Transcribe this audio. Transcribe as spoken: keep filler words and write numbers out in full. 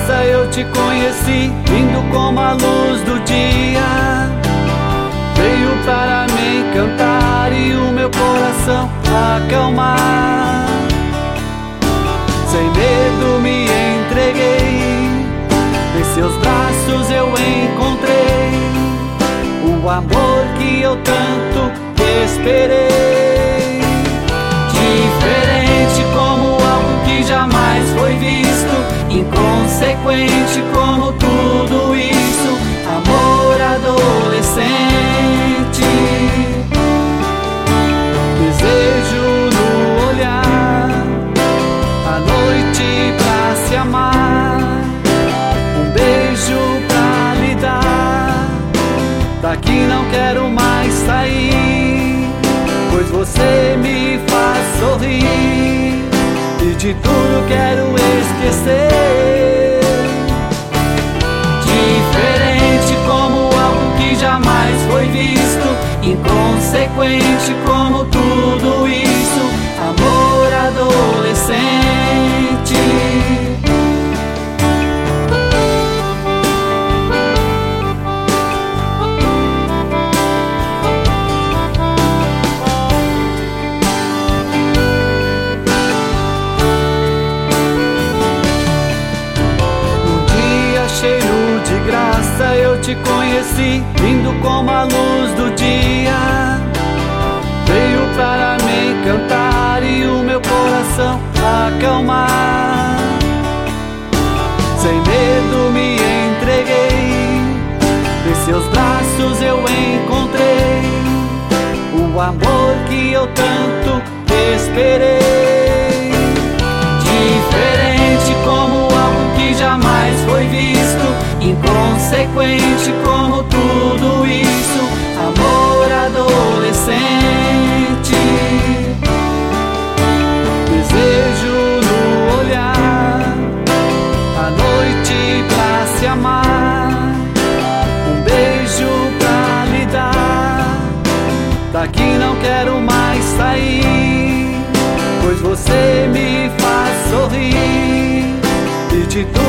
graça eu te conheci, vindo como a luz do dia. Veio para me encantar e o meu coração acalmar. Sem medo me entreguei, em seus braços eu encontrei o amor que eu tanto esperei. Diferente como algo que jamais foi visto, inconsequente como tudo isso, amor adolescente. Desejo no olhar, a noite pra se amar, um beijo pra lhe dar. Daqui não quero mais sair, pois você me faz sorrir e de tudo quero esquecer. Diferente como algo que jamais foi visto, inconsequente como tudo isso, amor adolescente. Cheio de graça eu te conheci, vindo como a luz do dia. Veio para me encantar e o meu coração acalmar. Sem medo me entreguei, em seus braços eu encontrei o amor que eu tanto esperei. Diferente como algo que jamais foi visto, inconsequente como tudo isso, amor adolescente. Desejo no olhar, a noite pra se amar, um beijo pra lhe dar. Daqui não quero mais sair, pois você me faz sorrir e de tudo